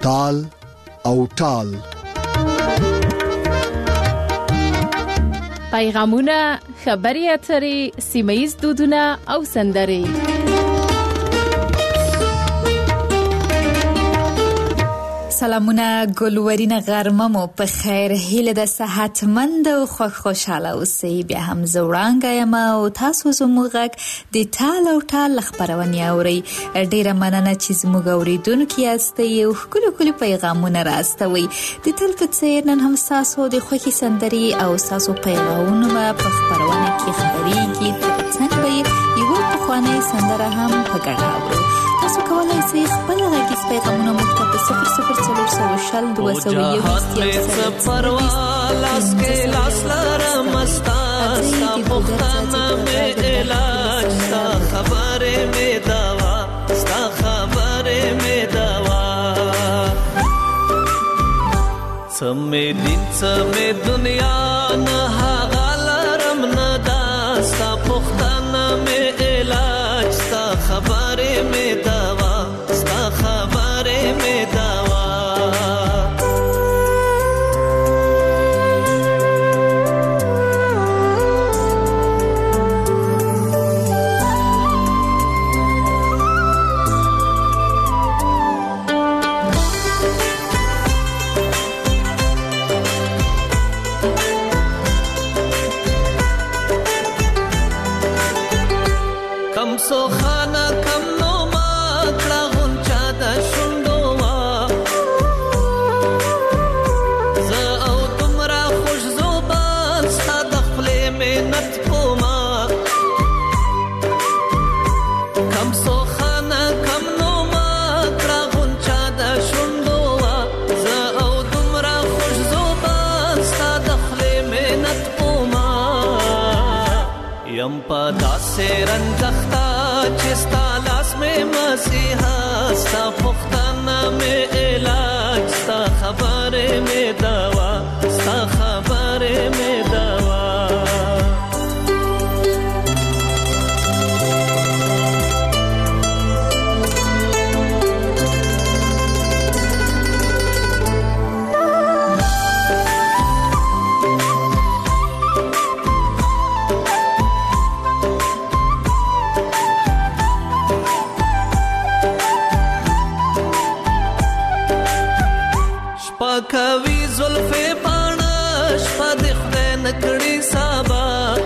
تال او ټال. پیغامونه، خبري اترې، سیمه‌ییز دودونه او سندرې. سلامونه، ګلورینه غرمه مو په خیر. هیله د صحتمند او خوشاله اوسئ. بیا هم زه وړانګه یم او تاسو زموږ غږ د ټال او ټال خپرونې اورئ. ډیره مننه چې زموږ اوریدونکي یاستئ او ښکلي پیغامونه راستوئ. د تل په څیر نن هم تاسو د خوښي سندرې او تاسو پیغامونه په خپرونه کې خبرېږي. ترڅنګ به یو پخوانی سندره هم په ګډه اورو. تاسو کولای شئ خپل غږیز پیغامونه موږ ته په 0040 221 لاس کې لاس لرم مستا پختانه مې علاج ستا خبره مې دوا ستا خبره مې دوا سمې دین سمې دنیا نه هغه لرم نه دا ستا پختانه مې علاج ستا خبره مې دوا ستا خبره مې دوا پدا سے رنجختا چستا لاس میں مسیحا ستا پختانہ میں علاج ستا خبر میں دوا ستا خبر میں دوا کوي زلفې پانش په خدای نکړي سبا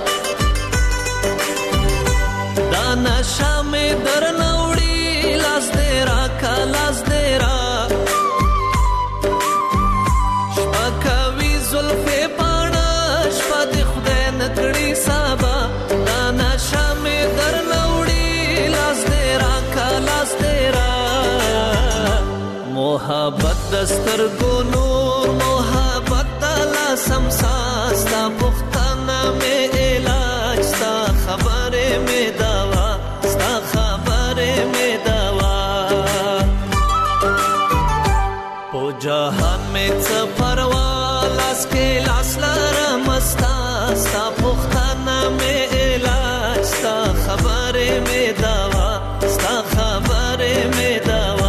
دا نشه مې در نوړي لاس دې را کا لاس دې را شپه کوي زلفې پانش په خدای نکړي سبا دا نشه مې در نوړي لاس دې را کا لاس دې را محبت دستر گونو محبت دلا سمساستا پختانا میں علاج ستا خبر میں دوا ستا خبر میں دوا پو جہان میں سفروالاس کے لاس لرمستا ستا پختانا میں علاج ستا خبر میں دوا ستا خبر میں دوا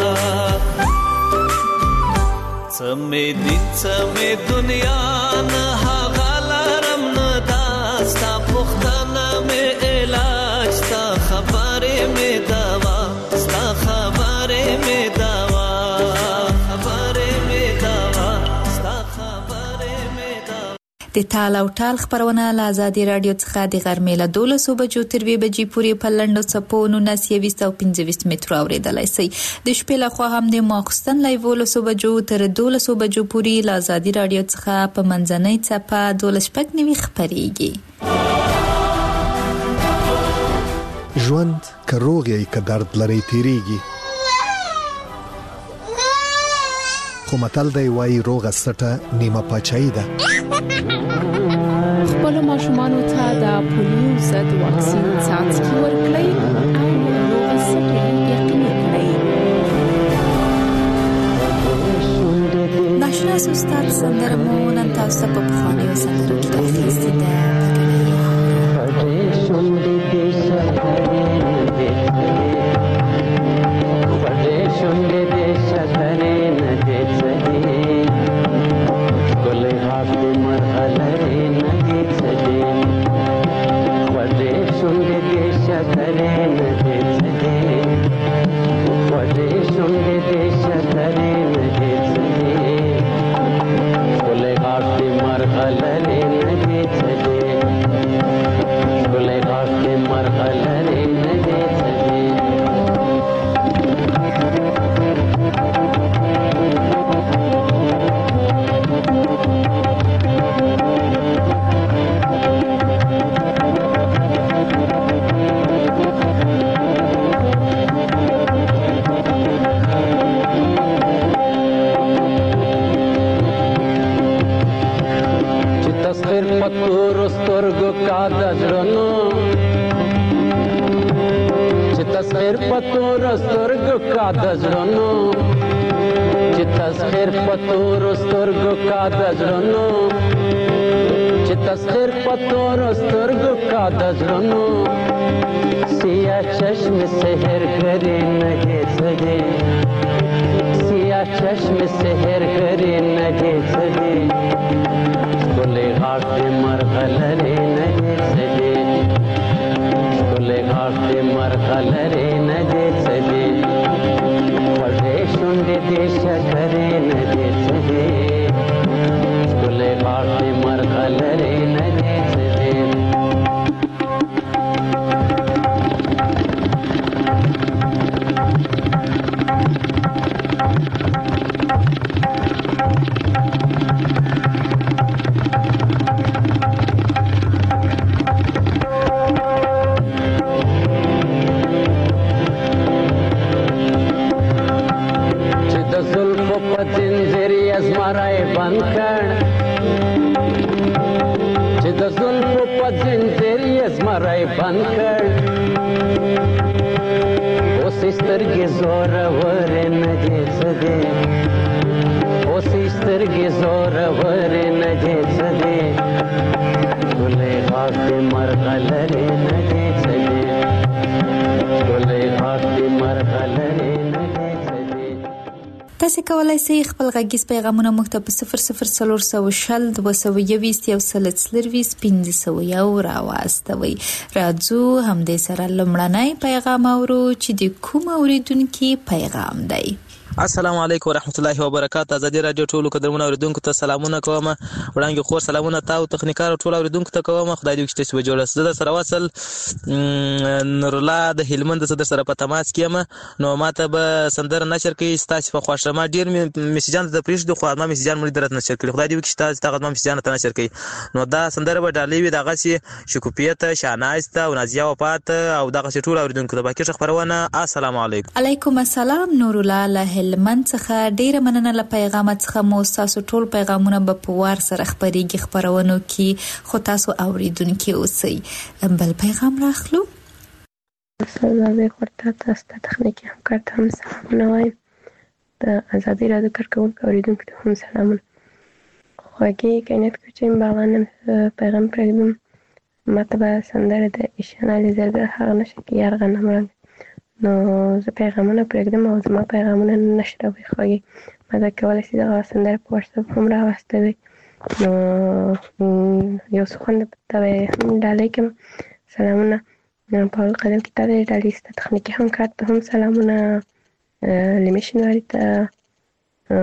سمې دین سمې دنیا نه هغه لرم نه دا ستا پختانه مې علاج ستا خبرې مې دوا ستا خبرې مې دوا خبرې مې دوا ستا خبرې مې دوا. د ټال او ټال خبرونه له آزادي رادیو څخه د غرمې له 12 بجو تر 2 بجې پورې په لنډو څپو 19 او 25 مترو اورېدلای شئ. د شپې لخوا هم د ماخستن له 12 بجو تر 12 بجو پورې له آزادي رادیو څخه په منځنۍ څپه 12 خبرېږي. ژوند که روغ یې که درد لري تیریږي، خو متل دی وایي روغه سټه نیمه پاچاهي ده. خپل ماشومانو ته د پولیو ضد واکسین څاڅکي ورکړئ او روغه سټه یقیني کړئ. ناشنا استاد سندره مو نن تاسو په پخوانیو سندرو کې اخیستې ده. شونډې دې ساتلې نه تاسو کولای شئ خپل غږیز پیغامونه موږ ته په 00420 221 1501 راواستوي. راځو همدې سره لمړنی پیغام اورو چې د کوم اوریدونکو پیغام دی. السلام علیکم ورحمت الله وبرکاته. ازادي رادیو ټولو قدرمنو اوریدونکو ته سلامونه کوم. وړاندې خور سلامونه تاسو تخنیکار ټولو اوریدونکو ته کوم. خدای دې چې تاسو جوړه زده سره وصل نور الله د هلمند صدر سره په تماس کېم. نو ماته به سندره نشر کړي تاسو په خوښه. ما ډیر میسجان د پریش د خو ما میسجان مړي درته نشر کړي. خدای دې چې تاسو تاسو ما میسجان ته نشر کړي. نو دا سندره به ډالې وي دغه سي شکوپیت شانایسته او نازیه وفات او دغه ټول اوریدونکو ته باقي خبرونه. السلام علیکم. علیکم السلام. نور الله هلمند څخه ډیره مننه له پیغام څخه. مو تاسو ټول پیغامونه به په وار سره خبريږي خبرونو کې خو تاسو اوریدونکو اوسئ. بل پیغام راخلو. السلام علیکم. تاسو ته تخنیکی همکار ته هم سلامونه وایم. د ازادي رادیو کارکونکو اوریدونکو ته هم سلامونه. خوږی کینت کوچیم باغان پیغام پرېږدم. ماته به سندره د ایشان علی زرده هغه نشه کې یارغه نمرنګ. نو زه پیغامونه پرېږدم او زما پیغامونه نشروي. خوږی ماته کولای شي دغه سندره په واتس اپ هم راوستوي. نو یو څه خوند ته هم ډالۍ کوم. سلامونه. په قدم کې ته ډالۍ ست تخنیکی همکار ته هم سلامونه. لمیشنواري ته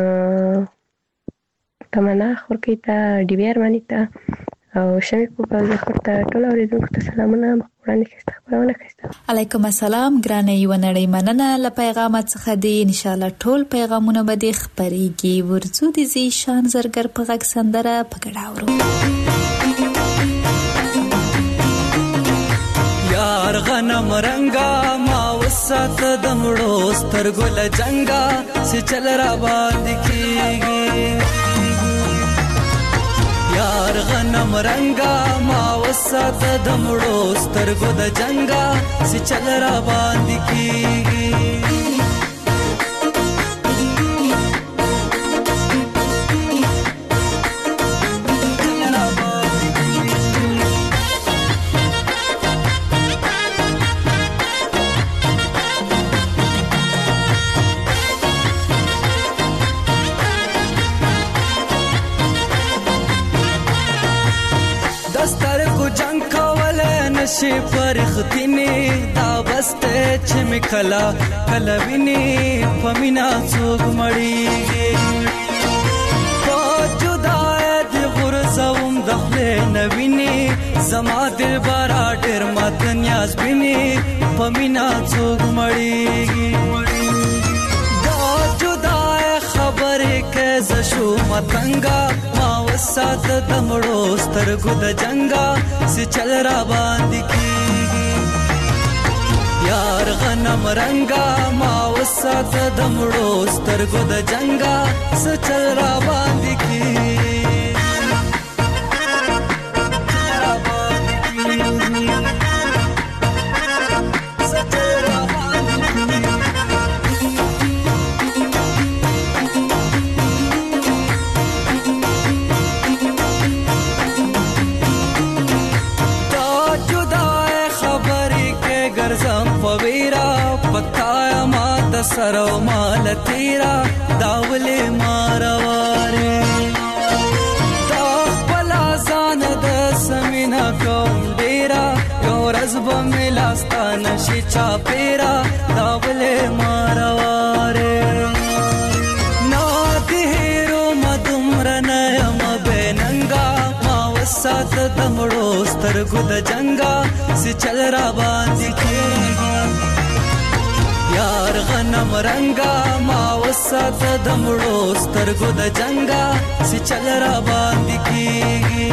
تمنا خورکی ته ډیوی ارمانی ته او شمی په ځخر ته ټول اوریدونکو ته سلامونه. وړاندې کیسه خبرونه کیسه. علیکم السلام. ګرانه یو نړۍ مننه له پیغام څخه دی. ان شاء الله ټول پیغامونه به د خبريږي. ورزو د زی شان زرګر په غږ سندره پکړاورو. یار غنم رنگا ما وسات دمړو سترګل جنگا چې چل را باندې کیږي. یار غنم رنگا ما وسات دمړو سترګو د جنگا چې چل را باندې کیږي. نشي پرختینی دا ولسته چې می کلا کلا ویني پمینا څوک مړیږي په جدای دی غرزوم دخله نویني زما دل بارا ډیر مات نیاز بیني پمینا څوک مړیږي دا جدای خبرې کې زشو متنګا ما وسات دمړو سترګو د جنگا سي چل را باندې کیږي یار غنم رنگا ما وسات دمړو سترګو د جنگا سي چل را باندې کیږي سرو مال تیرا داولې مارواره تا خپل ځان د سمینا کوم ډیرا یو ورځ به ملاستا نشي چا پیرا داولې مارواره نا دهرو مدمر نه ام بننګا ما وسات دمړو سترګو د جنگا سي چل را باندې کیږي یار غنم رنگا ما وسات دمړو سترګو د جنگا سي چل را باندې کیږي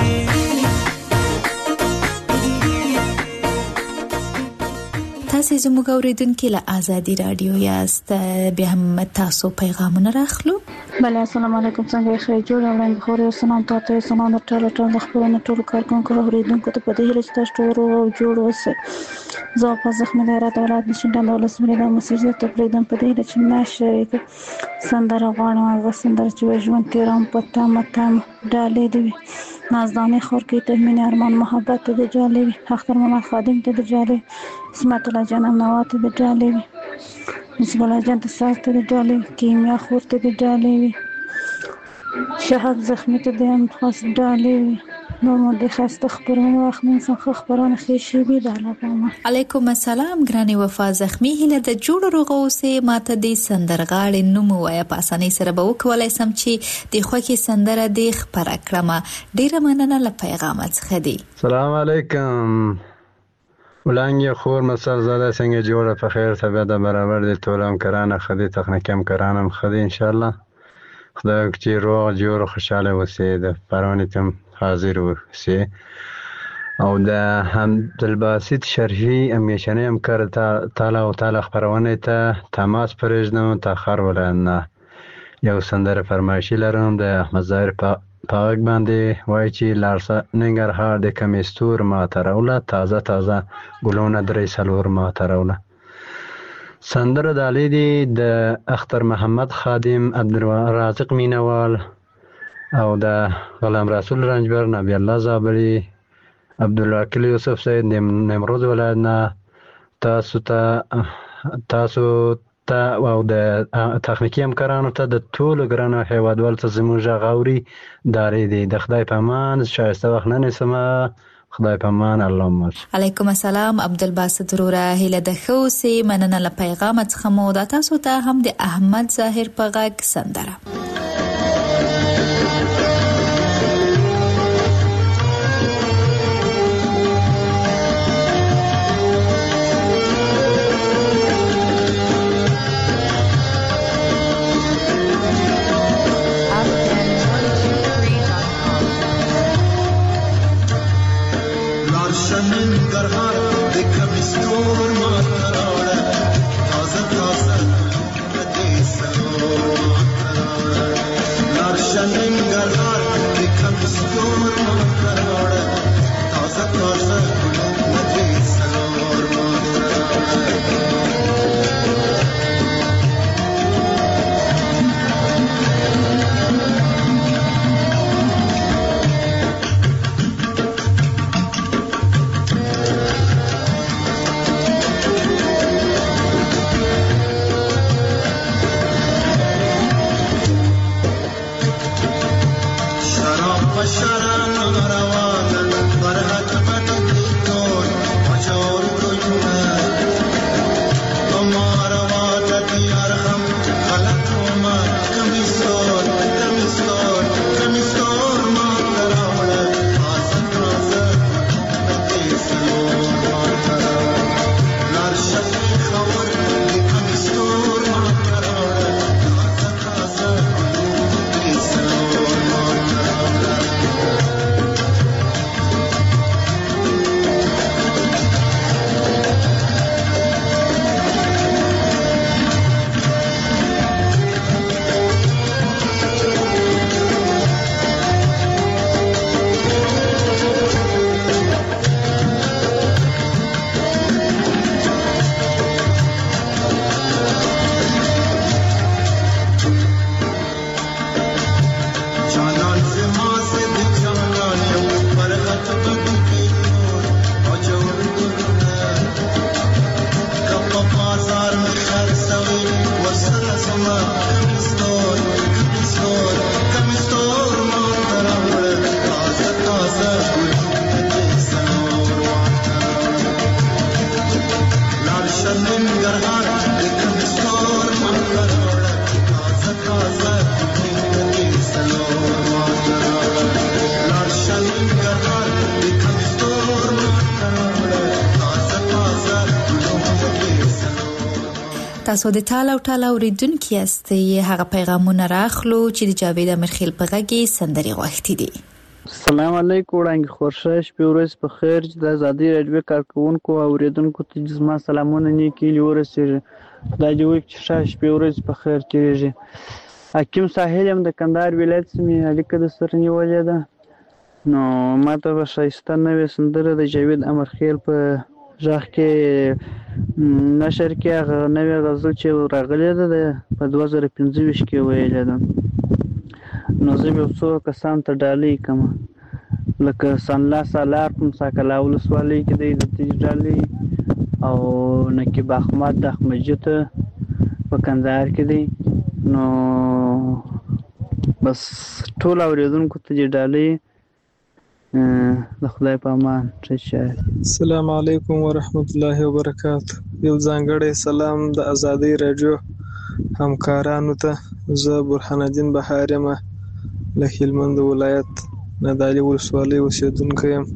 تاسو زموږ اوریدونکو له ازادي رادیو یاست بیا هم تاسو پیغامونه راخلو بله السلام علیکم څنګه ښه جوړ وړاندې خوري سلام تاسو سلام ټول خپلونه ټول کارکونکو اوریدونکو ته په دې هیله چې تاسو ټول جوړ اوسئ زه په زخمه لرات ولادت نشم د ولس ملي د مسجد ته پریدم په دې چې ناشریک سندره غواړم او سندره چې ژوند تیرام پته متام ډالې دی نازدانه خور کې ته مين ارمان محبت ته جالي اختر محمد خادم ته جالي اسمت الله جنم نوات ته جالي نسب الله جنت ساعت ته جالي کیمیا خور ته جالي شهاب زخمی ته دیم خاص جالي نو د خسته خبرونه وخت من څخه خبرونه خېشي بي د علاقه علیکم السلام ګراني وفا زخمی هله د جوړ روغوسه ماته د سندرغاړي نوم وای په اسانۍ سره به وکولای سم چې د خوکي سندره د خبره کړم ډیره مننه له پیغام څخه دی السلام علیکم ولانګي خور مسل زاده څنګه جوړه په خیر طبيعت برابر دي ټولم کرانه خدي تخنیکم کرانم خدي ان شاء الله خدای چې روغ جوړ خوشاله وسه د پرونیتم حاضر وسه او د عبدالباسط شرحي امیشنه همکار تعالی او تعالی خبرونه ته تماس پرېږدم تاخر ولنه یو سندره فرمایشي لرم د احمد ظاهر پاک باندې وای چې لارسا ننګرهار د کمیستور ما تروله تازه ګلونه درې سلور ما تروله سندره د علي دی د اختر محمد خادم عبدالرازق مینوال او د غلام رسول رنجبر نبی الله زابری عبدالوکیل یوسف سید نمروز ولادنا تاسو ته او د تخنیکی همکارانو ته د ټولو ګرانو هیوادوال ته زموږ غاوري داري دي د خدای په امان شایسته وخت نه نسمه خدای په امان اللهم علیکم السلام عبدالباسط روره هله د خوسي مننه له پیغام څخه مو د تاسو ته هم د احمد ظاهر په غږ سندره تازه بازار خرڅوي ورسره زما کمستور ما راوړل تازه ګلونه دې سنور لار شلم ګرهار د کمستور ما راوړل تازه ګلونه دې سنور لار شلم ګرهار د کمستور ما راوړل تازه ګلونه دې سنور. تاسو د ټال او ټال اوریدونکو یاستئ. هغه پیغامونه راخلو چې د جاوید امرخیل په غږ کې سندري غوښتي دي. السلام علیکم وړاندې خورشه شپې ورځ په خیر. چې د ازادي راډیو کارکونکو او اوریدونکو ته زما سلامونه نیکي ورسیږي. خدای دې وکړي چې ښه شپې ورځ په خیر تېرېږي. حکیم ساحل یم د کندهار ولایت څخه اړیکه د سره نیولې ده. نو ماته به ښایسته نوې سندره د جاوید امرخیل په ژغ کې نشر کې هغه نوې غزل چې راغلې ده په 2025 کې ویلې ده. نو زه به څو کسان ته ډالۍ کوم لکه سنلا سالار کوم ساکلا ولسوالۍ کې دی د ډالۍ او نقیب احمد د احمدجي ته په کندهار کې دی. نو بس ټول اوریدونکو ته دې ډالۍ د خدای په امان. السلام علیکم ورحمت الله وبرکاته. یو ځانګړی سلام د ازادي راډیو همکارانو ته. زه برهان الدین بهار یم له هلمند ولایت نادعلي ولسوالۍ اوسېدونکی یم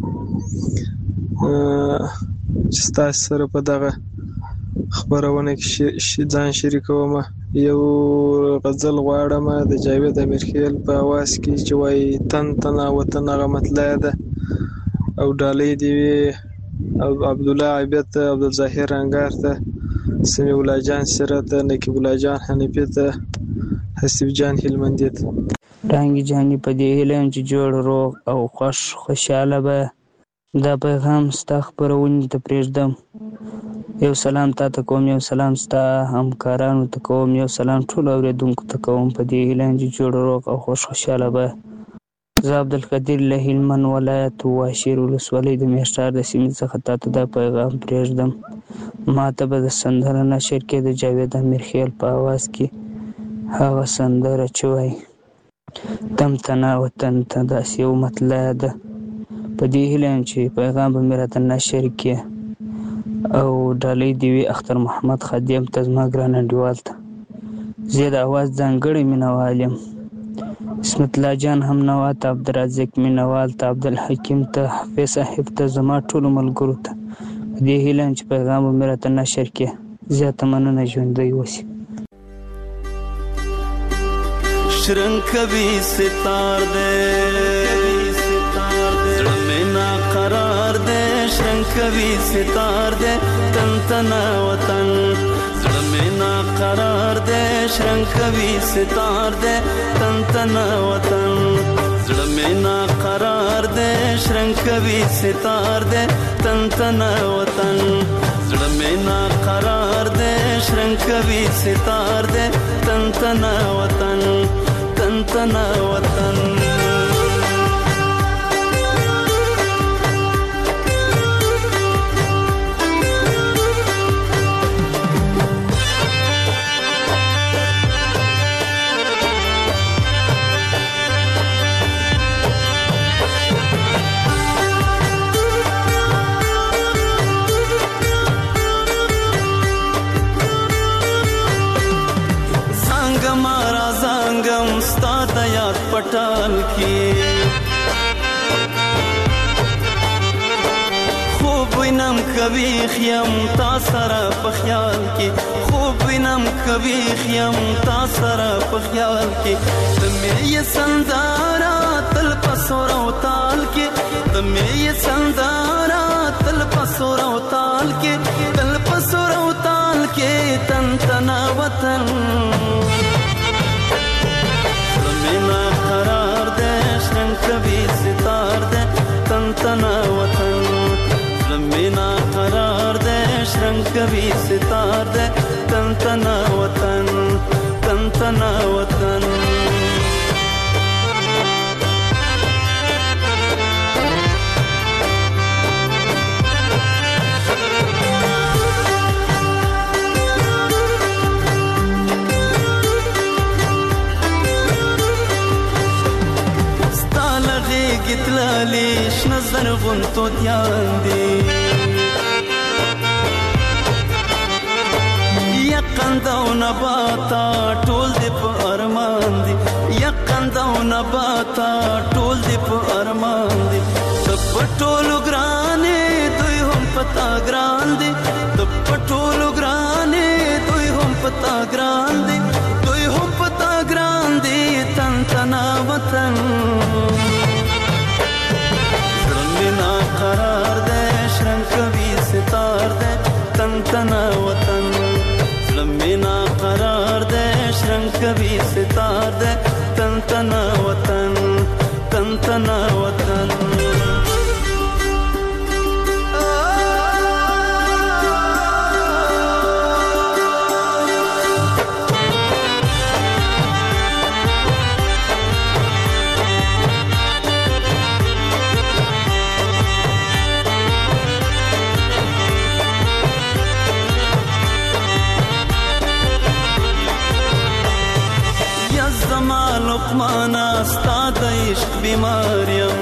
چې ستاسو سره په دغه خبرونه کې ځان شریکوم. یو غزل غواړم د جاوید امیرخیل په اواز کې چې وایي تن تنا وطن هغه مطلع ده او ډالۍ دې وي عبدالله عبید ته، عبدالظاهر رنګار ته، سمیع الله جان سره ته، نقیب الله جان حنیفي ته، حسیب جان هلمندي ته. رنګ جانې په دې هیله یم چې جوړ روغ او خوشحاله به دا پیغام ستا خپرونې ته پرېږدم. یو سلام تا ته کوم، یو سلام ستا همکارانو ته کوم، یو سلام ټولو اورېدونکو ته کوم. په دې هیله یم چې جوړ روغ او خوشحاله به. زه عبدالقدیر له هلمند ولایت واشیر ولسوالۍ د میشتار د سیمې څخه تا ته دا پیغام پرېږدم. ما ته به د سندره نشر کې د جاوید امیرخیل په اواز کې هغه سندره چې وایي تم تنا وطن ته داسې یو مطلع ده. په دې هیله یم چې پیغام به مې راته نشر کې او ډالۍ دې وي اختر محمد خادم ته زما ګران انډیوال ته. زه د اواز ځانګړی مینهوال یم. اسمت الله جان هم نوا ته، عبدالرزاق مینهوال ته، عبدالحکیم ته، حفیظ صاحب ته، زما ټولو ملګرو ته. په دې هیله یم چې پیغام به مې راته نشر کې. زیاته مننه، ژوندی اوسئ. شرنگ کبھی ستار دے زړه مې نا قرار دے، شرنگ کبھی ستار دے تن تنا وطن. زړه مې نا قرار دے، شرنگ کبھی ستار دے تن تنا وطن. زړه مې نا قرار دے، شرنگ کبھی ستار دے تن تنا وطن. زړه مې نا قرار دے، شرنگ کبھی ستار دے تن تنا وطن. تنا وطن پټال کې خوب وینم کبھی خیم تا سره په خیال کې، خوب وینم کبھی خیم تا سره په خیال کې. تمې یې سندارا تل پسور او تال کې، تمې یې سندارا تل پسور او تال کې، تل پسور او تال کې تن تنا وطن. کبھی ستار دے تن تنا وطن. زمینا قرار دے، شرنگ کبھی ستار دے تن تنا وطن، تن تنا وطن. شنه زرغون توتیان دي یقند او نباتا ټول دې په ارمان دي یقند او نباتا ټول دې په ارمان دي د ټولو ګرانې دوی هم پتا ګران دي د ټولو ګرانې دوی هم پتا ګران دي دوی هم پتا ګران دي تن تنا وطن زړه قرار دې شرنګ کوي ستار دې تن تنا وطن زړه قرار دې شرنګ کوي ستار دې تن تنا وطن تن تنا وطن لقمانا ستا د عشق بیماریم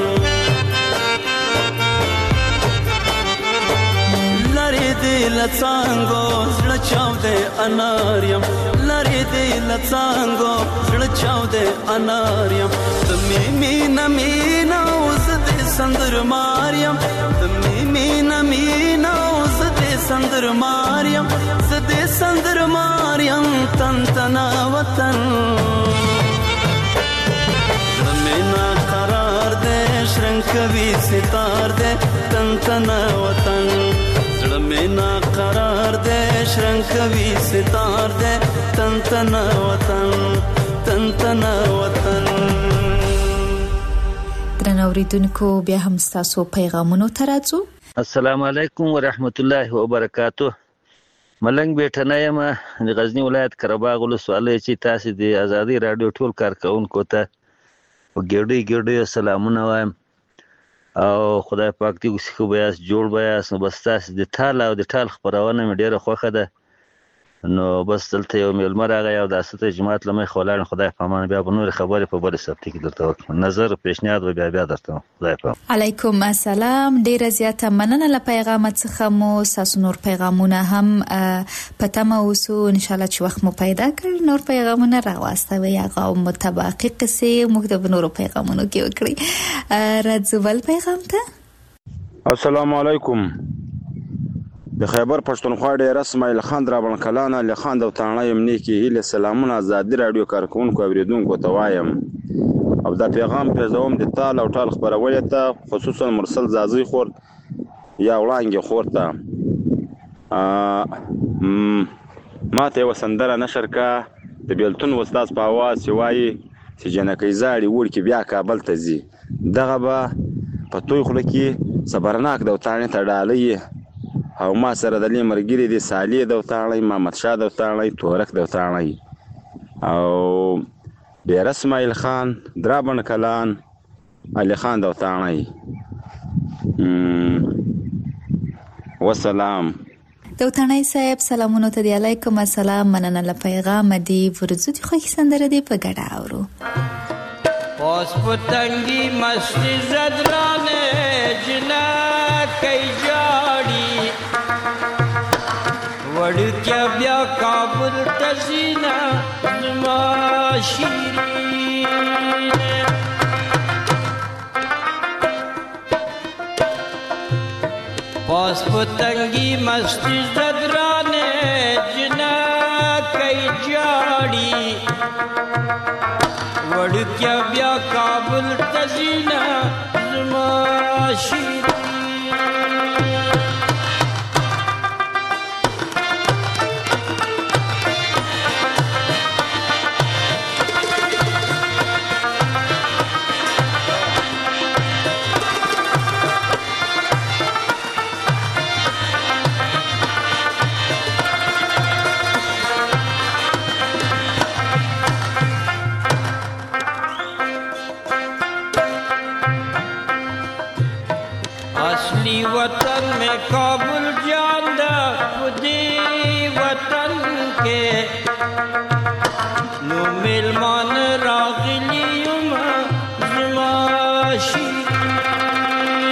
لری دی لڅانګو زړه چاودې اناریم لری دی لڅانګو زړه چاودې اناریم ته می مینا مینا اوس دې سندر ماریم ته می مینا مینا اوس دې سندر ماریم زدې سندر ماریم تن تنا وطن قرار دے شرنگ کوي ستار دے تن تنا وطن زړه مې نا قرار دے شرنگ کوي ستار دے تن تنا وطن تن تنا وطن درنو اوریدونکو بیا هم تاسو پیغامونو ته راځو. السلام علیکم ورحمت الله وبرکاته. ملنګ بیٹنه یم د غزنی ولایت قرهباغ ولسوالۍ چې تاسو د ازادي رادیو ټول کارکونکو ته ګډي سلامونه وایم او خدای پاک دې وسخه بیاس جوړ بیاس نو بس تاسو د ټال او د ټال خبرونه مې ډیره خوښه ده نو بس دلته یو ملمر راغی او د استه جماعت لمه خولان خدای پامان بیا په نور خبره په بل سبت کې درته وکړم نظر پیشنهاد و بیا درته خدای پاک. علیکم السلام. ډیره زیاته مننه له پیغام څخه مو تاسو نور پیغامونه هم پته مو وسو ان شاء الله چې وخت مو پیدا کړ نور پیغامونه راوستوي هغه متباقي قصې موږ د نور پیغامونو کې وکړي. راځو بل پیغام ته. السلام علیکم. د خیبر پښتونخوا ډیر اسماعیل خان درابن کلان له خان د تانه یمنی کې هله سلامونه ازادي رادیو کارکونکو اوریدونکو ته وایم او دا پیغام په زوم د تال او ټال خبرولې ته خصوصا مرسل زازي خور یا وړانګي خور ته ماته وسندره نشر کا د بیلتون استاد په आवाज وایي چې جنکې زاړي ورکی بیا کابل ته ځي دغه به په توي خله کې صبرناک د تانه ته ډالې او ما سره د لیمرګری د سالی د وتاړی محمد شاه د وتاړی تورک د وتاړی او ډیر اسماعیل خان درابن کلان علي خان د وتاړی والسلام. دوتانای صاحب سلامونه ته دی. علیکم السلام. مننه له پیغام دی ورزو دي خو سندره دی په ګډه اورو. اوس پتنګي مستی زدرانه جنا کای جاړي وړکیا بیا کابل تزینا زما شیرین اوس پتنګي مستی زدرانه جنا کای جاړي وړکیا بیا کابل تزینا زما شیرین वतन में काबुल जांदा खुदी वतन के नो मिलमान रागलियुम ज़माशी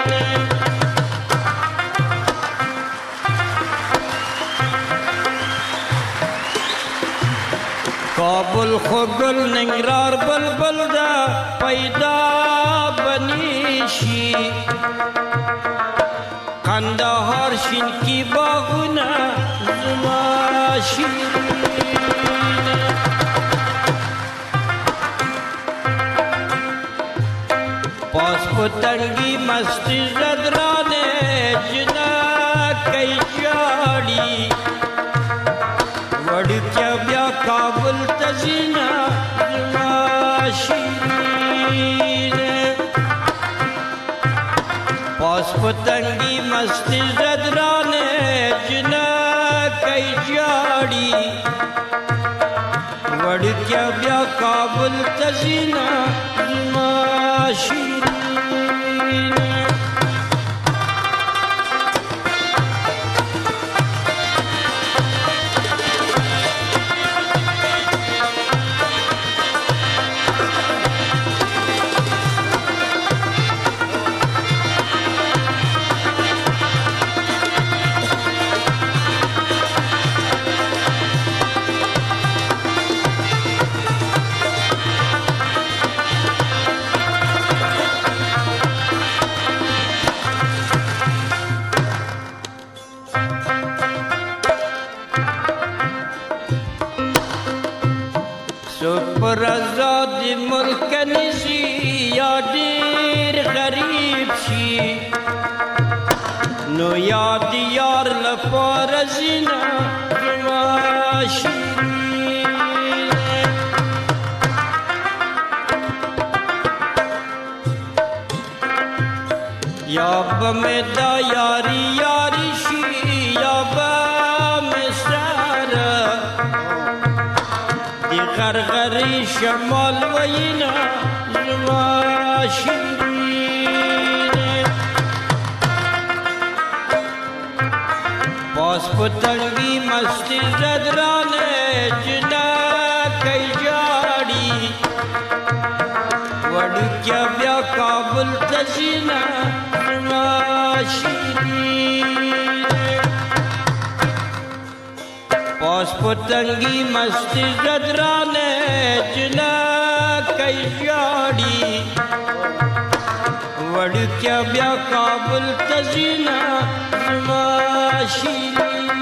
کابل خو گل ننگرار بلبل دا پیدا بنیشی قندهار شین کی باغونه زما شیرین پاس پتنگی مستی زدرانه جنا کئی جاڑی وڑکیا بیا کابل تزینا زما شیرین پاس پتنگی مستی زدرانے جنا کئی جاڑی وڑکیا بیا کابل تزینا زما شیرین پر آزاد ملک نشی یا دیر غریب شی نو یاد یار لپار زینا زما شیرین یا بمیدا یاری یاری شی یا بمسرارا دی غرغری شمال وینا زما شیرین پاس پتنگی مستی زدرانے جنا کئی جاڑی وڑکیا بیا کابل تزینا زما شیرین پاس پتنگی مستی زدرانے جنا کئی جاڑی وڑکیا بیا کابل تزینا زما شیرین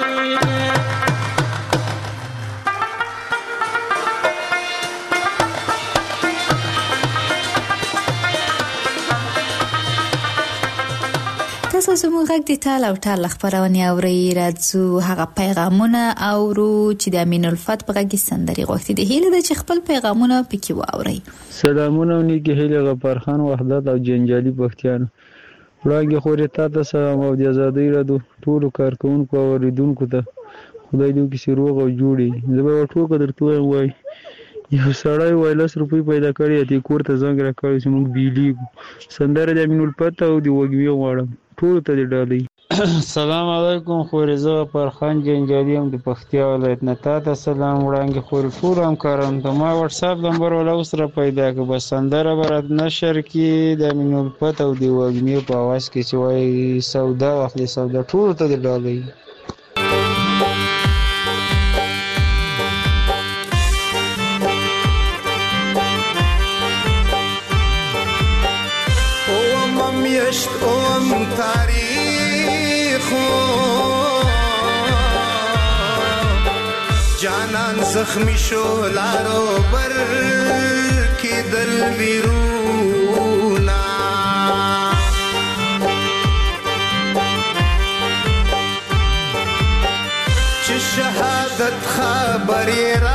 تاسو زموږ غږ د ټال او ټال خبرونه اورئ راځو هغه پیغامونه اورو چې د امین الفت په غږ سندري غوښتي دي هیله ده چې خپل پیغامونه پکې واورئ سلامونه نیکی هیله غفار خان وحدت او جنجالي پښتیان وړاندې خوري تاسو سلام او د ازادۍ رادو ټول کارکونکو او اوریدونکو ته خدای دې کیسه روغ او جوړي زه به ټول درته وای یو سړی وایلس روپۍ پیدا کړی دی کور ته زنګ راکړی چې موږ بیلی سندره د امین الفت او د وګوي غواړم ټول ته دې ډالۍ السلام علیکم خورزه پر خان جنجالي هم د پختیا ولایت نه تاسو سلام وړاندې خور ټول همکاران ته ما واتس اپ نمبر ولا اوسره پیدا ک بس سندره برات نشر کی د امین الفت او د وګوي په आवाज کې چې وای سودا واخلي سودا ټول ته دې ډالۍ اوم تاریخو جانان زخمی شو لارو بر کی دل ویرونا چه شهادت خبری را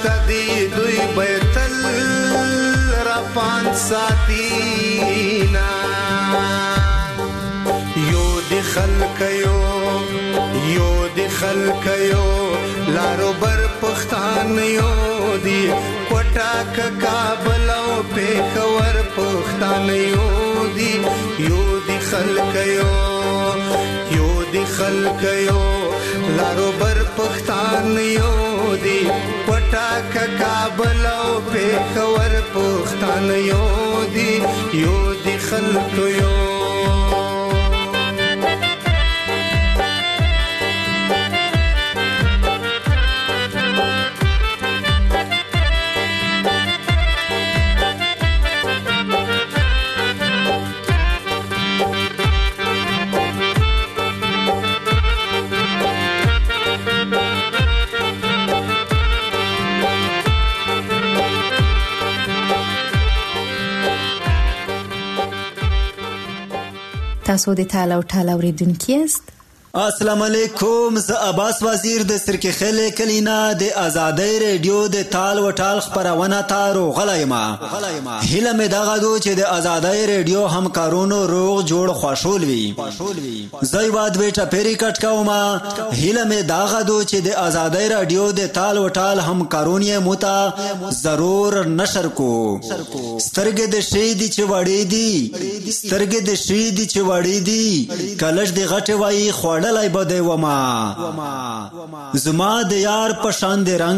تدی دوی بیتل را پان ساتینا یو دی خلقیو لارو بر پختان یو دی کوټاک کابل او پیښور پختان یو دی خلقیو لارو بر پختان یو دی کوټاک کابل او پیښور پختان یو دی خلقیو تاسو د تاله او ټاله اوریدونکي یاست. السلام علیکم. زه عباس وزیر د سرکخیل کلینا د آزادۍ ریډیو د تال و ټال خبرونه تارو غلایم. هیله مې دغه دو چې د آزادۍ ریډیو همکارونو روغ جوړ خوشحال وي. زه یواد ویټه پیری کټ کوم. هیله مې دغه دو چې د آزادۍ ریډیو د تال و ټال همکارونو موتا ضرور نشر کو. سترګې د شې دي چې وړې دي کلش د غټه وای خوړ لای بده وما زما د یار پشان دې رنگ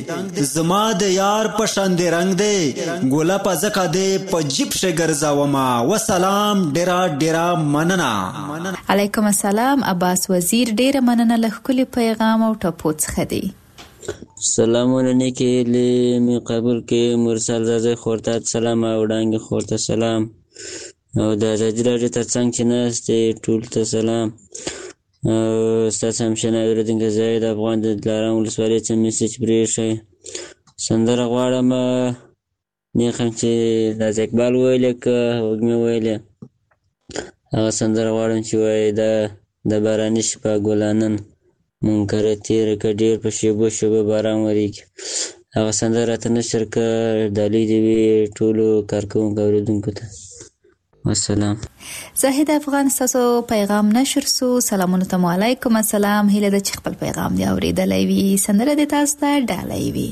دې ګولا پزکا دې پجیب شه ګرځا وما. وسلام ډیرا مننه. علیکم السلام. عباس وزیر ډیره مننه لخکلی پیغام او ټپوڅ خدي. سلام علیکم له می قبول کې مرسل زازه خورته سلام او ډنګ خورته سلام او د ازادي راډیو ترڅنګ چې ناست ټول ته سلام. ستاسو همشنه اوریدونکو زید افغان د دلارام ولسوالۍ څخه میسج پرېښی. سندره غواړم نیخم چې راز اقبال ویلې که وږمې ویلې هغه سندره غواړم چې وایي د باراني شپه ګلانن منکره تېره که ډېر په شیبو باران وریږي. هغه سندره راته نشر که ډالۍ دې وي ټولو کارکوونکو اوریدونکو ته. والسلام. زاهد افغان ستاسو پیغام نشر سو. سلامونه ته علیکم السلام. هیله ده چې خپل پیغام دی اوریدلی وي. سندره دې تاسو ته ډالۍ وي.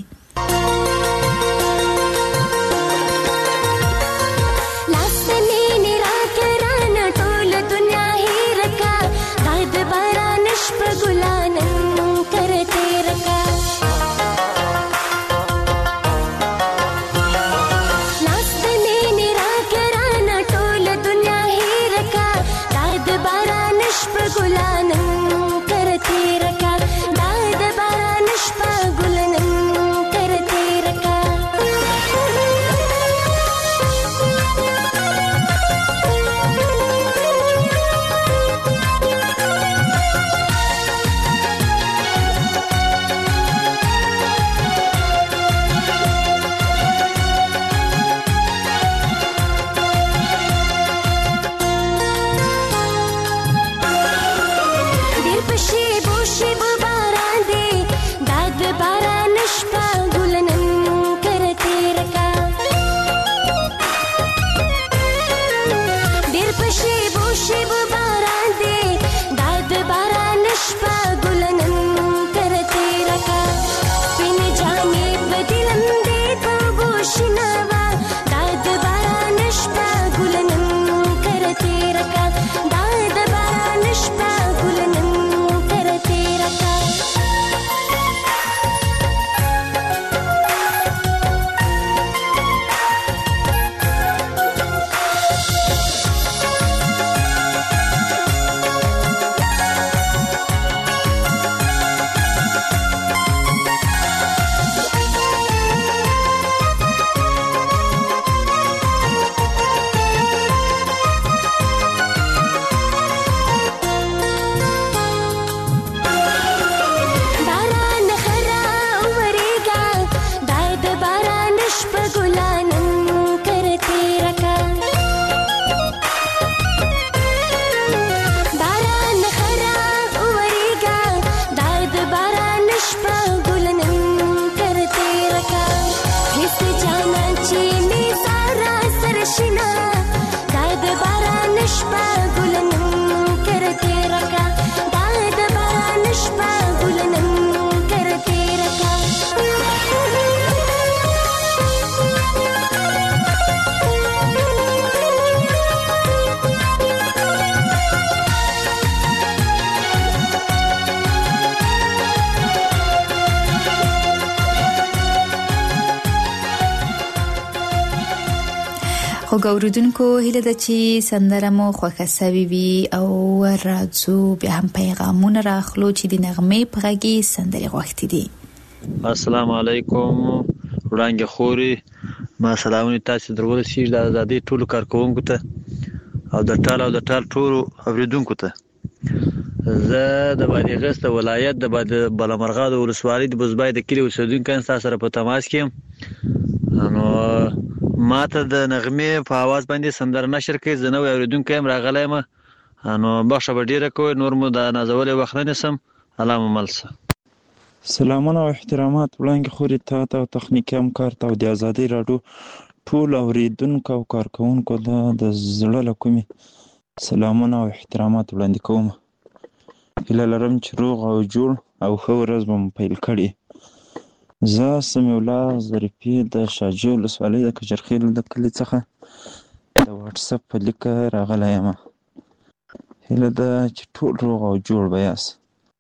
خو ګوردونکو هیله ده چې سندره مو خوښه سوي وي او راځو بیا هم پیغامونه راخلو چې د نغمې په غږی سندرې غوښتي دي. السلام علیکم وړانګې خوري، ما سلامونه تاسو درورسي د ازادي ټولو کارکونکو ته او د ټال ټولو اوریدونکو ته. زه د بادغیس د ولایت د بلمرغه د ولسوالۍ د بزبای د کلی اوسیدونکو تاسو سره په تماس کې. نو ماته د نغمې په आवाज باندې سندره نشر کوي، زه نو اوریدونکو هم راغلی یم. نو بخښه به ډیره کوي، نور مو د نازولې وخت نه نسم. الله مو ملسه. سلامونه او احترامات وړاندې خوري ته او تخنیکي همکار ته او د ازادي راډیو ټول اوریدونکو او کارکونکو د زړه له کومې سلامونه او احترامات وړاندې کوم. هیله لرم چې روغ او جوړ او ښه ورځ به مو پیل کړي. زه سمیع الله ظریفي د شاجوی ولسوالۍ د کجرخیل د کلي څخه د واټساپ په لیکه راغلی یم. هیله ده چې ټول روغ او جوړ به یاست.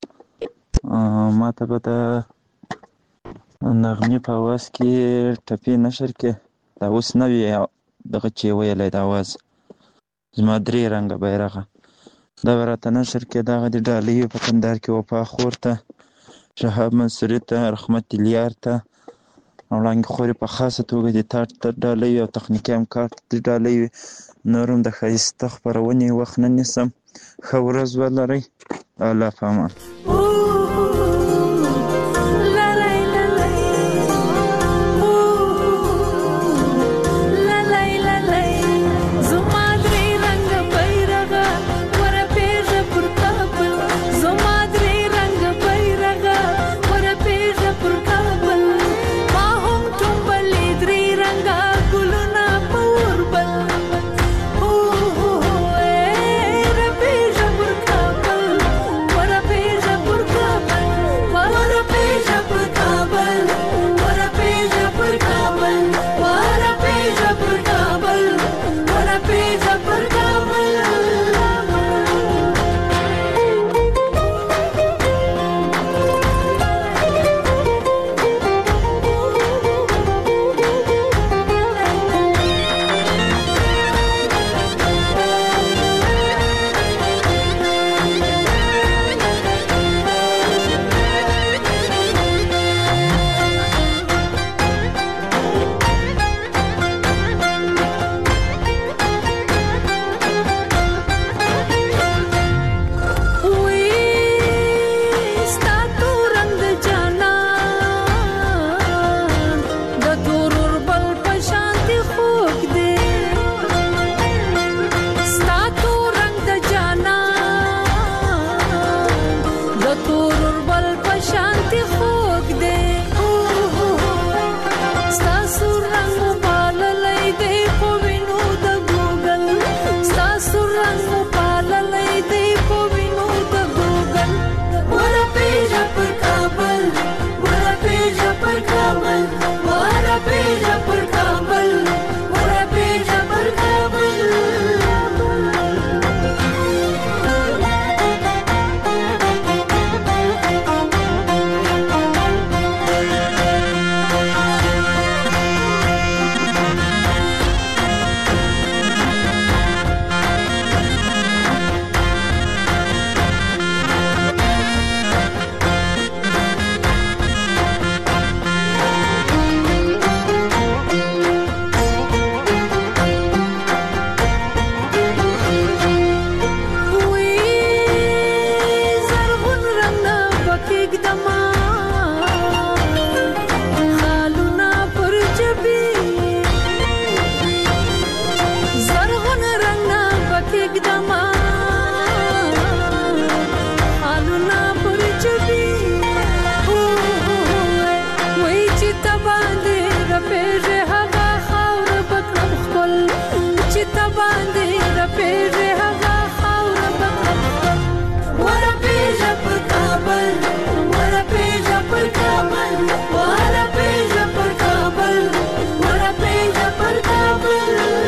ما ته به د نغمې په اواز کې ټپې نشر کې دا اوس نوی دغه چې ویلی د اواز زما 3 رنګه بیرغه دا به راته نشر کې. دغه د ډالۍ په کندهار کې وفا خور ته، شهاب منصوري ته، رحمت الیار ته او وړانګې خورې په خاصه توګه د تا ډالۍ او تخنیکي همکار د ډالۍ نور هم د ښایسته خپرونې وخت نه نیسم. ښه ورځ ولرئ. الله په امان.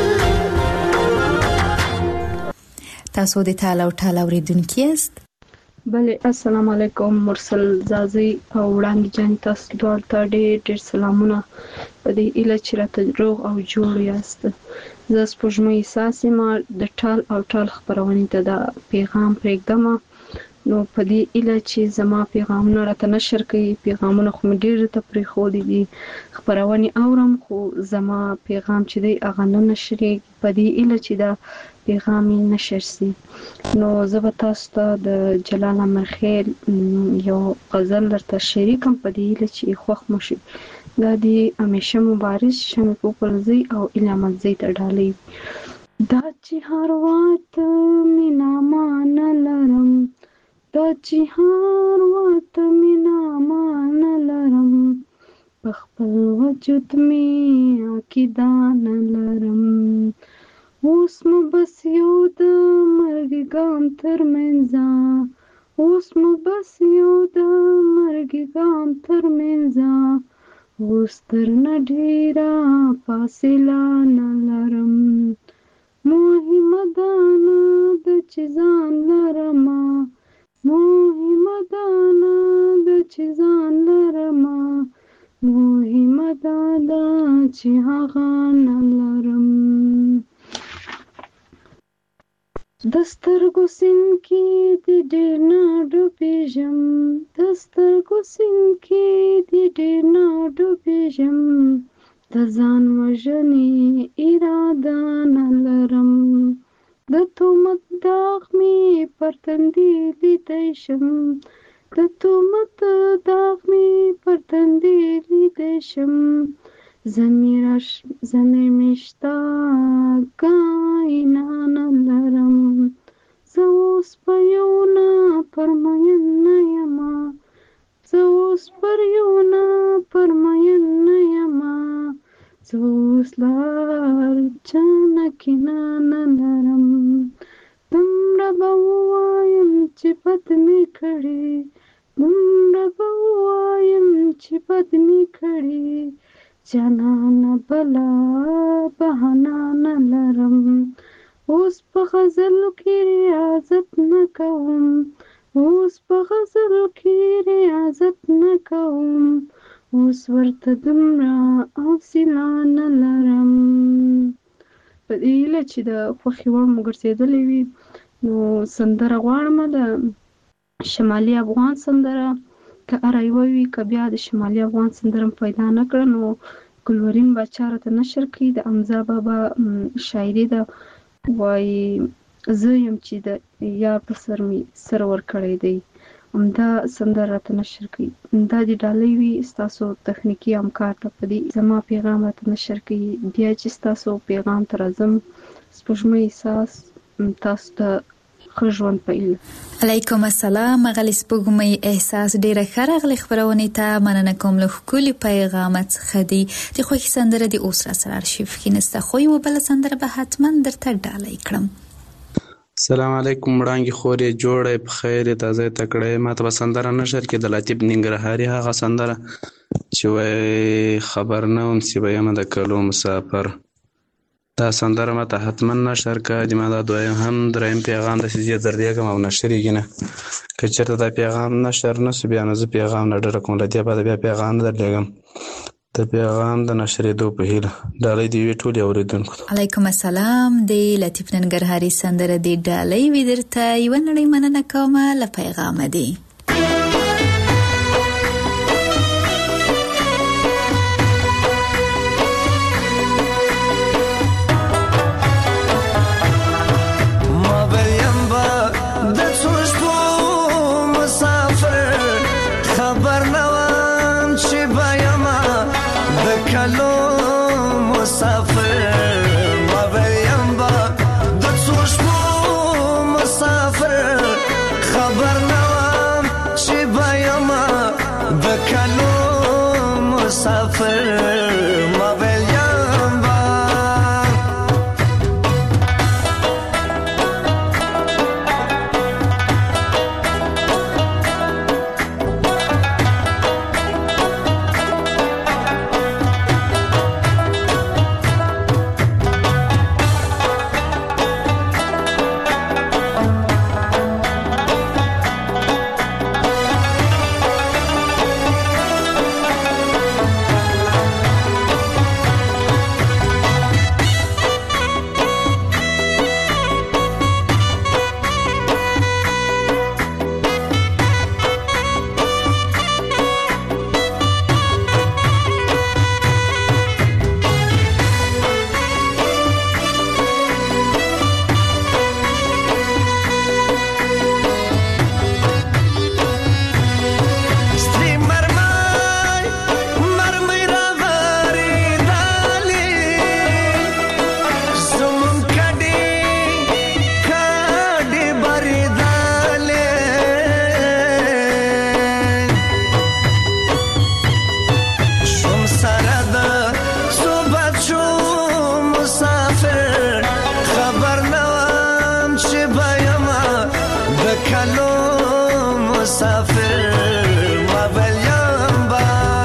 تاسو د ټال او ټال اوریدونکي یاست. بله السلام علیکم مرسل زازي او وړاندې جان تاسو دواړو ته ډېر سلامونه په دې ایله چې راته روغ او جوړ یاست. زه سپوږمۍ احساس یم د ټال او ټال خپرونې ته دا پیغام پرېږدم. نو په دې ایله چې زما پیغامونه راته نشر کوي، پیغامونه خو مې ډېر ته پرېښودي دي، خپرونې اورم خو زما پیغام چې دی هغه نه نشریږي، په دې ایله چې دا پیغام یې نشر سي. نو زه به تاسو ته د جلال امرخیل یو غزل درته شریکم په دې ایله چې خوښ مو شي. دا د همیشه مبارز شمې پوپلزۍ او الیامتزۍ ته ډالۍ. دا چې هر وخت مینا مان لرم، دا چې هر وخت مینا مان لرم، په خپل وجود مې عقیده نه لرم. اوس مو بس یو د مرګ ګام تر منځه، اوس مو بس یو د مرګ ګام تر منځه، اوس درنه ډېره فاصله نه لرم. مهمه دا نه ده چې ځان لرمه، مهمه دا نه ده چې ځان لرمه، مهمه دا ده چې هغه نه لرم. د سترګو سیند کې دې ډېر نه ډوبېږم، د سترګو سیند کې دې ډېر نه ډوبېږم، د ځان وژنې اراده نه لرم. د تهمت داغ مې پر تندي لیدی شم، د تهمت داغ مې پر تندي لیدی شم، ضمیر مې شته ګاینا نه لرم. زه اوس په یو نه پرمین نه یمه، زه اوس پر یو نه پرمین نه یمه، زه اوس لار چانه کینه نه لرم. دومره به ووایم چې بد مې کړي، دومره به ووایم چې بد مې کړي، جانانه بله بهانه نه لرم. اوس په غزلو کې ریاضت نه کوم، اوس په غزلو کې ریاضت نه کوم، اوس ورته دومره حوصله نه لرم. په دې هیله چې د خوښې وړ مو ګرځېدلې وي نو سندره غواړم د شمالي افغان سندره، که هره یوه وي که بیا د شمالي افغان سندره م پیدا نه کړه نو ګلورین باچا راته نشر کړي. د حمزه بابا شاعري ده، وایي زه یم چې د یار په سر مې سر ورکړی دی، همدا سندره راته نشر کړي. دا د ډالۍ وي ستاسو تخنیکي همکار ته په دې زما پیغام راته نشر کړي. بیا چې ستاسو پیغام ته راځم سپوږمۍ احساس تاسو ته ښه ژوند په ایله. علیکم السلام. غلی سپوږمۍ احساس ډیره ښه راغلی خپرونې ته. مننه کوم له ښکلي پیغامه څخه دی. د خوښې سندره د اوس را سره ارشیف کې نسته، خو یوه بله سندره به حتما درته ډالۍ کړم. السلام علیکم وړانګې خورې جوړې په خیر تازه تکړه. ما ته به سندره نشر کې د لطیف ننګرهاري هغه سندره چې وایي خبر نه وم چې به یم د کلو مسافر، دا سندره ما ته حتما نشر کړه. چې ما دا دویم هم دریم پیغام داسې زه دردېږم او نشرېږي نه، که چېرته دا پیغام نشر نه شو بیا نو زه پیغام نه ډډه کوم، له دې بعده بیا پیغام نه درلېږم. د پیغام د نشرېدو په هیله ډالۍ د یوې ټولې اورېدونکو ته. علیکم السلام. د لطیف ننګرهاري سندره د ډالۍ وي درته یوه نړۍ مننه کومه له پیغامه دی. خبر نوام مسافر ما ویلیم با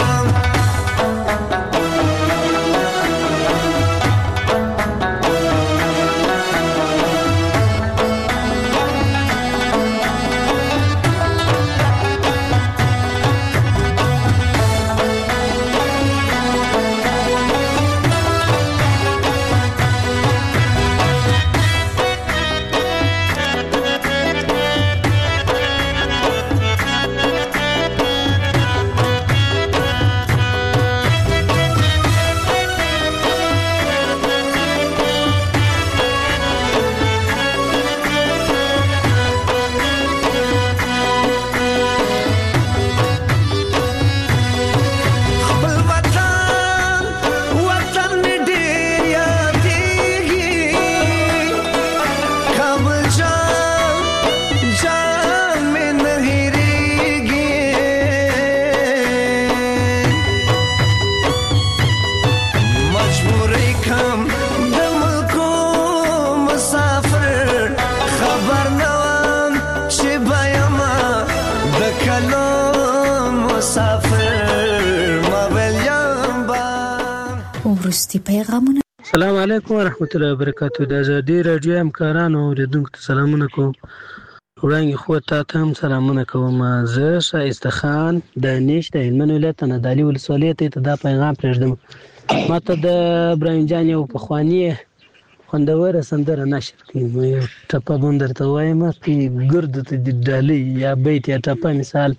السلام علیکم ورحمت الله وبرکاتو. د ازادي راډیو همکارانو او اوریدونکو ته سلامونه کوم. وړاندې خو ته هم سلامونه کوم. زه شایسته خان دانش د هلمند ولایت نادعلي ولسوالۍ ته دا پیغام پرېږدم. ماته د ابراهیم جان یو پخواني خوندوره سندره نشر کړي، یو ټپه به درته وایم چې ګردو ته د ډالۍ یا بیت یا ټپه مثال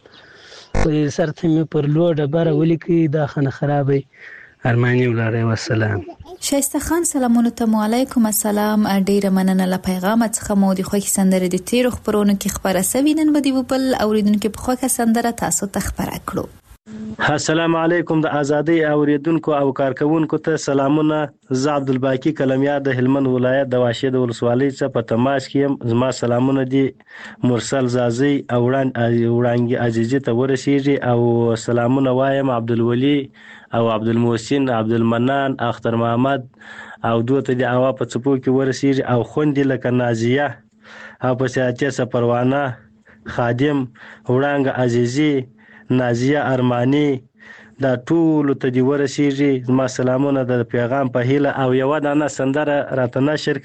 سر ته مې پر لوړ ډبره ولیکي دا خانه خرابوي. ارماني ولاره والسلام. شایسته خان سلامونه ته علیکم السلام. ډیره مننه له پیغام څخه. مو د خوښ سندره د تیرو خبرونو کې خبره سوي، نن به دی بل اوریدونکو په خوښ سندره تاسو ته خبره کړو. السلام علیکم د ازادي اوریدونکو او کارکونکو ته سلامونه. زه عبدالباقی کلمیا د هلمند ولایت د واشد ولسوالۍ څخه په تماس کې زما سلامونه دي مرسل زازي او وړاندې عزیزي ته ورسیږي او سلامونه وایم عبدالولي او عبدالمحسن عبدالمنان اختر محمد او دوته د اوا په چپو کې ورسیږي او خوندې لکه نازیه او په سیاتي سپروانه خادم وړاندې عزیزي نازیه ارمانی دا ټول ته دی ورسیږي. زما سلامونه د پیغام په هیله او یو دانه سندره راته نشر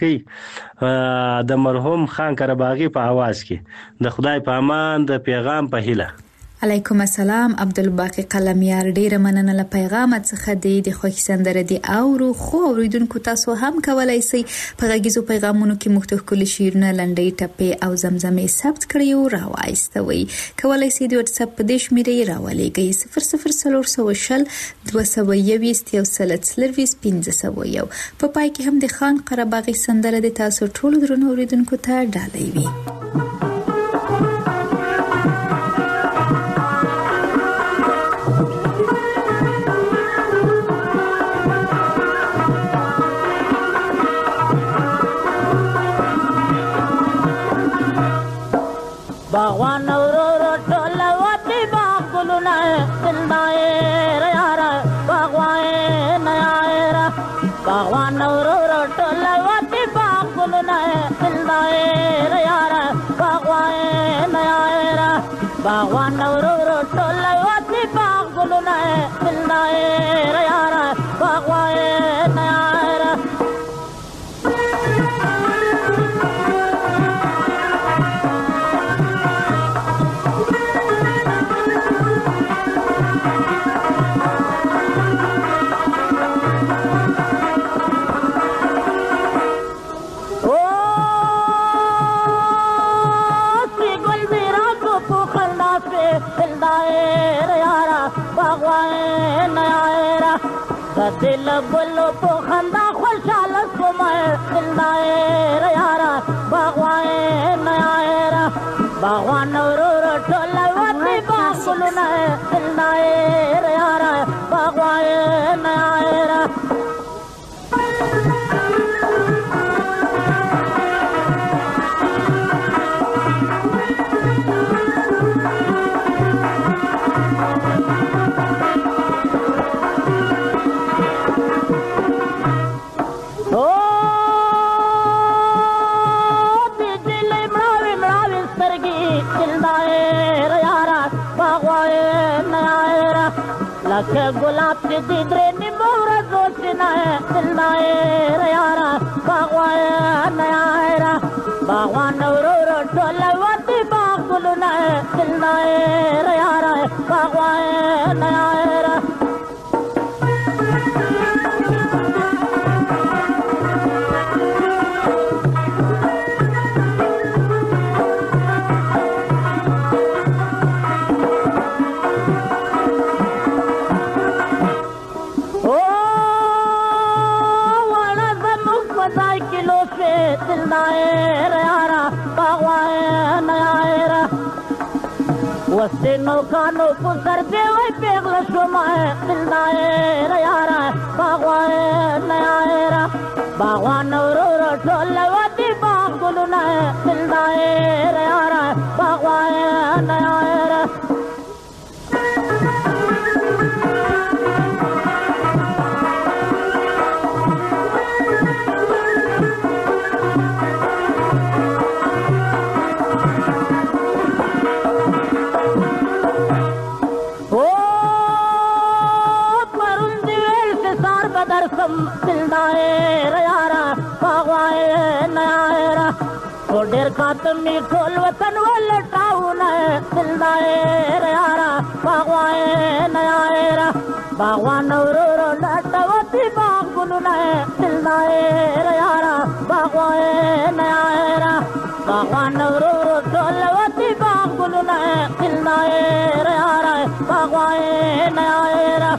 کړي د مرحوم خان کرباغي په आवाज کې. د خدای په امان د پیغام په هیله. علیکم السلام عبدالباقی قلمیار. ډیره مننه له پیغام څخه د خوښ سندره دی او خو اوریدونکو تاسو هم کولای شئ په غږیزو پیغامونو کې مختلف کلی شیرونه لنډۍ ټپې او زمزمې ثبت کړئ او راوایستوي. کولای شئ د واتس اپ په دې شمیرې راولېږئ 00420 221 1501. په پای کې هم د خان قرباغي سندره د تاسو ټول درنو اوریدونکو ته ډالۍ وي. باغوان اورور ټول وتی باغ ګلونه زندایر یار باغوان یار باغوان اورور ټول وتی باغ ګلونه زندایر یار باغوان یار باغوان اورور ټول وتی باغ ګلونه زندایر یار باغوان یار दिल गुलो तो खंदा खुशहाल सुमाए दिलदार यारा बागवान यारा बागवान और टोला वती बागुल न दिलदार यारा बागवान यारा दिल لکه ګلاب چې د درې نیمو ورځو سینه دل نایر یاره باغوان یاره باغوان ورو ورو ټوله وتې باغ ګلونه دل نایر یاره باغوان یاره وسته نوکانو په سر دی وای پیغله شومه دل نایر یاره باغوان یاره باغوان ورو ورو ټوله وتې باغ ګلونه دل نایر یاره باغوان یاره دل نایر یاره باغوان یاره ډېر کاته مې ټول وطن ولټاونه دل نایر یاره باغوان یاره باغوان ورو ورو لټوتې باغ ګلونه دل نایر یاره باغوان یاره باغوان ورو ورو ټول وتې باغ ګلونه دل نایر یاره باغوان یاره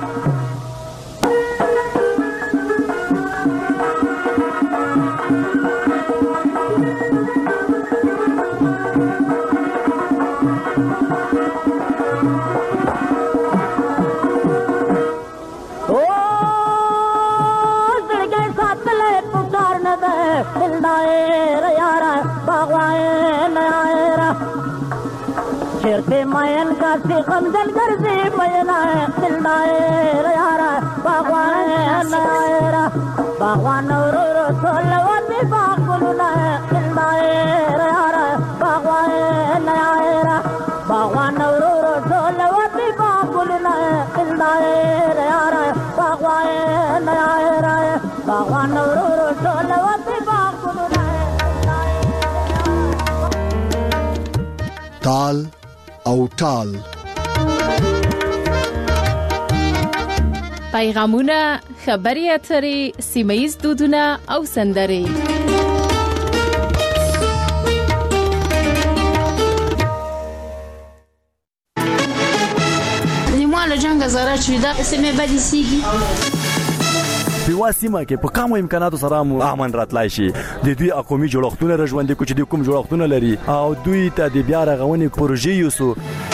دل نایر یاره باغوان یاره چرته مین کاسی غمزن گرزی مینا دل نایر یاره باغوان یاره باغوان ورو ورو ټول وتې باغ ګلونه دل نایر یاره باغوان یاره باغوان ورو ورو ټول وتې باغ ګلونه دل نایر یاره باغوان یاره باغوان ورو ورو ټول وتې باغ ګلونه تال او ټال پیغامونه خبري اترې سیمه‌ییز دودونه او سندرې نیماله جنگ زاره چې دا سیمه بدی سیږي په واسمه کې په کومو امکاناتو سره امن راتلای شي د دوی اقومي جوړښتونه رژوندې کوچ د کوم جوړښتونه لري او دوی ته د بیا رغونې پروژې یوسو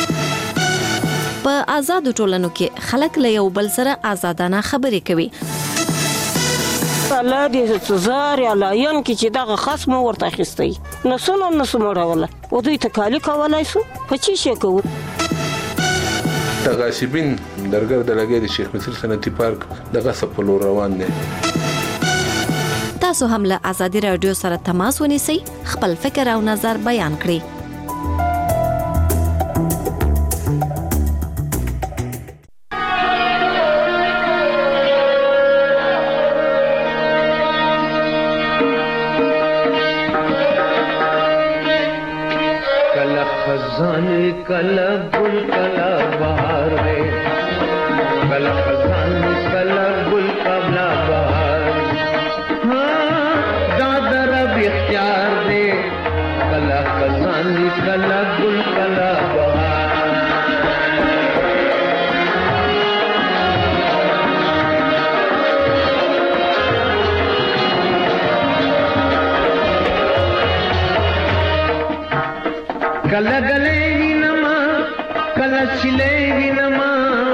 په آزاد ټولنو کې خلک له یو بل سره آزادانه خبرې کوي الله دې زار یا لاین کې چې دغه خصم ورته اخیستي نسو مړوله او دوی ته کالی کولای شو په چی شي کوو تغاسبین درګر د لګې د شیخ مصر صنعتي پارک دغه سپلو روان دي تاسو هم له آزادي رادیو سره تماس ونیسئ خپل فکر او نظر بیان کړئ कला गुल कला बहार रे कला खजान कला गुल कला बहार हाँ दादा रब इख्तियार रे कला खजान कला गुल कला बहार कला गले कला छिले विनमा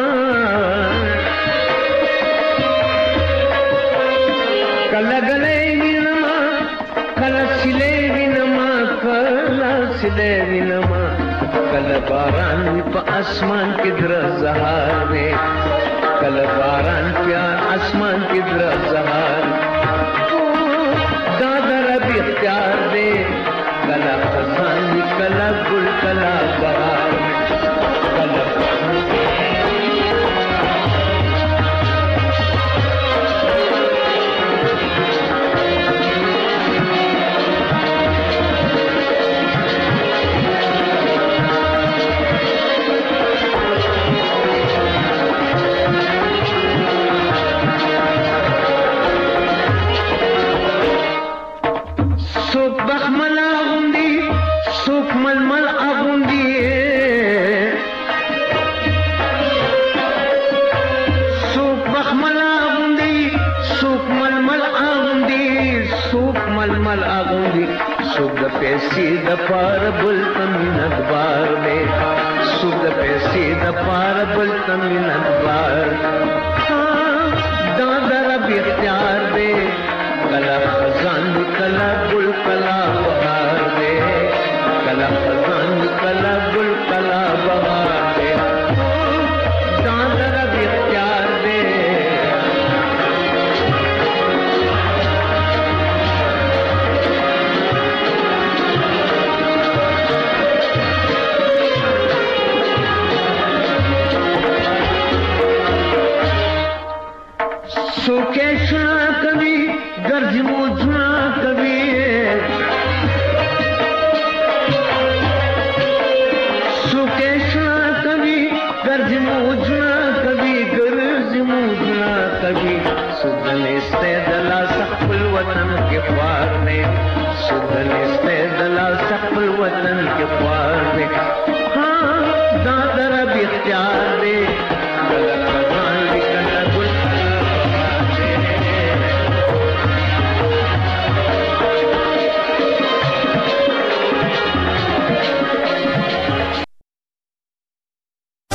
कला गले विनमा कला छिले विनमा कला छिले विनमा कला बारान पे आसमान की तरह ज़हारे कला बारान पे आसमान की तरह ज़हार दादा रब इख्तियार दे कला खजान कला गुल कला बहार सुख पैसी द पार बुल तमिनत बार में सुख पैसी द पार बुल तमिनत बार दादर बिख्तियार दे कला खजान कला बुल कला बहार दे कला खजान कला बुल कला बहार दे दादर बिख्तियार दे सुकेशना कवि गर्ज मुझना कवि सुकेशना कवि गर्ज मुझना कवि गर्ज मुझना कवि सुदन इस्तेदला सखल वतन के पार में सुदन इस्तेदला सखल वतन के पार में हाँ दादर बिख्तियार